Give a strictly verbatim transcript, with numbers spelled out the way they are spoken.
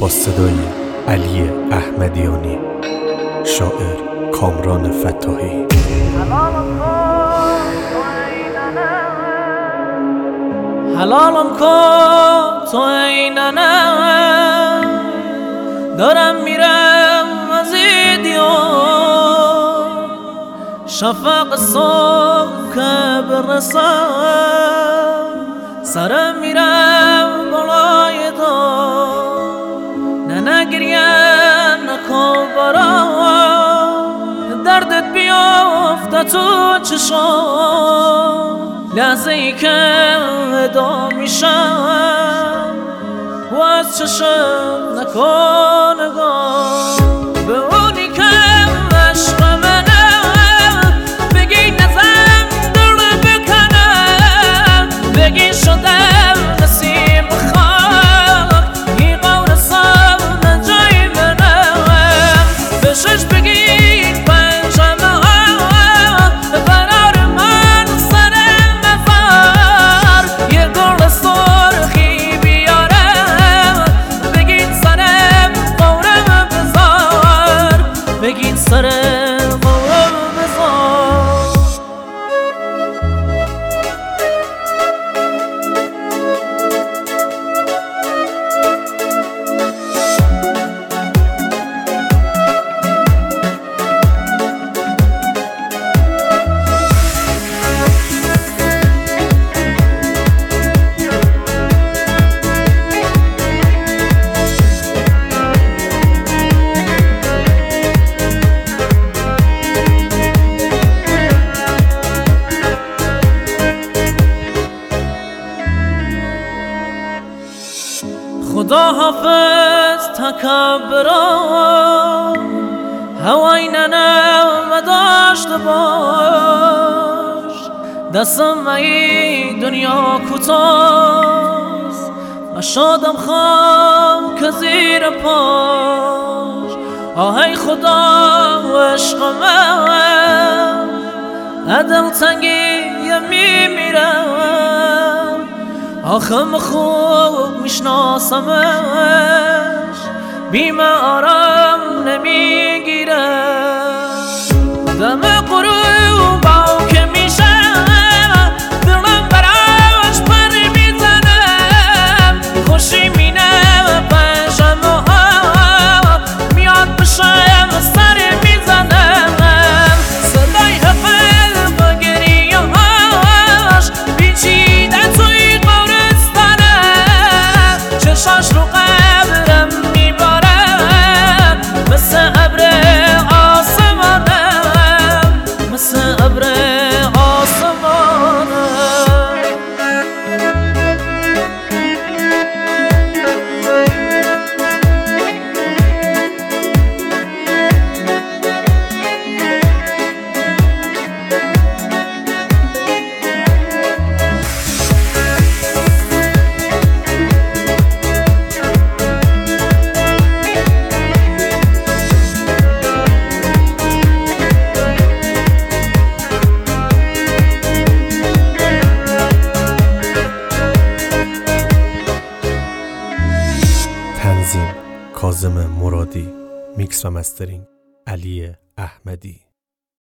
با صدای علی احمدیانی، شاعر کامران فتاحی. حلالم کن تو اینانه، دارم میرم از این دیار، شفق صبح که برسم سرم میرم بالای دار. نه نگریه نکن برام، دردت بیافته تو چشام، لحظه ای که ودا میشم و از چشم نکن نگاه به اونی که عشق منه، بگی نزم دل بکنم، بگی شدم نسیم خاک، این قور سام جای منه، به شش بگی پنجمه ها برار من سر مفر، یه گل سرخی بیارم، بگین سرم قورم بزار، بگین سرم قورم بزار. خدا حافظ تکبران، هوای ننم داشته باش، دستم ای دنیا کوتاست، مشادم خام که زیر پاش. آهای خدا و عشق من، عدل تنگی میمیرم، آخم خوب میشناسمش، بیم آرام نمیگیرم. دم غروب باو که میشه دلم براش پر میزنم، خوشی مینه پنجم ها میاد بشم سر میزنم، صدای حفل با گریه هاش بیچیده توی چشاش رو قبرم میبارم، مثل ابر آسمانم، مثل ابر آسمانم. تنظیم کاظم مرادی، میکس و مسترینگ علی احمدی.